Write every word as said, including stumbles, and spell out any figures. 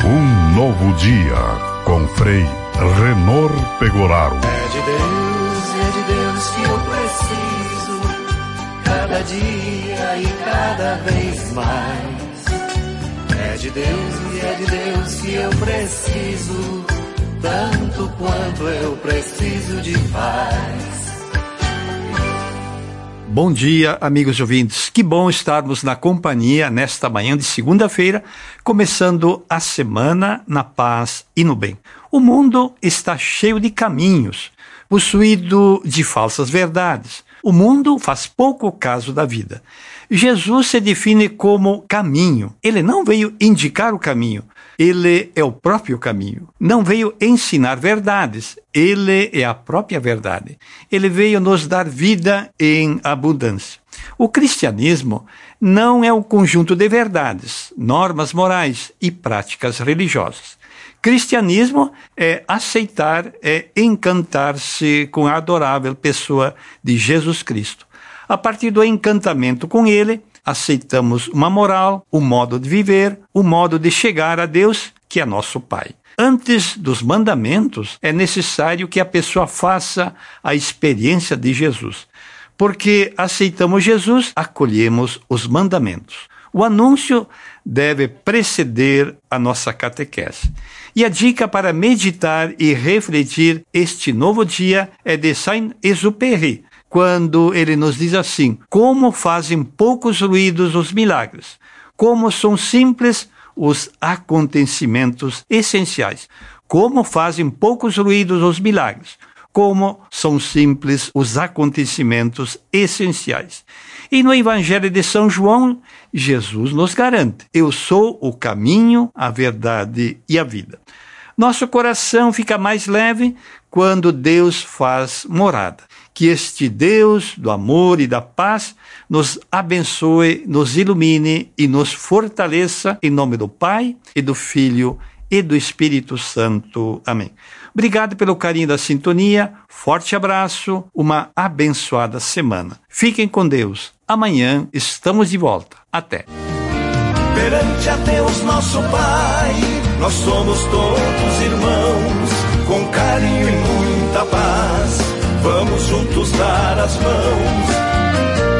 Um novo dia com Frei Renor Pegoraro. É de Deus, é de Deus que eu preciso, cada dia e cada vez mais. É de Deus e é de Deus que eu preciso, tanto quanto eu preciso de paz. Bom dia, amigos ouvintes. Que bom estarmos na companhia nesta manhã de segunda-feira, começando a semana na paz e no bem. O mundo está cheio de caminhos, possuído de falsas verdades. O mundo faz pouco caso da vida. Jesus se define como caminho. Ele não veio indicar o caminho. Ele é o próprio caminho. Não veio ensinar verdades. Ele é a própria verdade. Ele veio nos dar vida em abundância. O cristianismo não é um conjunto de verdades, normas morais e práticas religiosas. Cristianismo é aceitar, é encantar-se com a adorável pessoa de Jesus Cristo. A partir do encantamento com ele, aceitamos uma moral, um modo de viver, um modo de chegar a Deus, que é nosso Pai. Antes dos mandamentos, é necessário que a pessoa faça a experiência de Jesus. Porque aceitamos Jesus, acolhemos os mandamentos. O anúncio deve preceder a nossa catequese. E a dica para meditar e refletir este novo dia é de Saint-Exupéry, quando ele nos diz assim: como fazem poucos ruídos os milagres, como são simples os acontecimentos essenciais, como fazem poucos ruídos os milagres, como são simples os acontecimentos essenciais. E no Evangelho de São João, Jesus nos garante: eu sou o caminho, a verdade e a vida. Nosso coração fica mais leve quando Deus faz morada. Que este Deus do amor e da paz nos abençoe, nos ilumine e nos fortaleça, em nome do Pai e do Filho e do Espírito Santo. Amém. Obrigado pelo carinho da sintonia, forte abraço, uma abençoada semana. Fiquem com Deus. Amanhã estamos de volta. Até. Perante a Deus nosso Pai, nós somos todos irmãos, com carinho e muita paz, vamos juntos dar as mãos.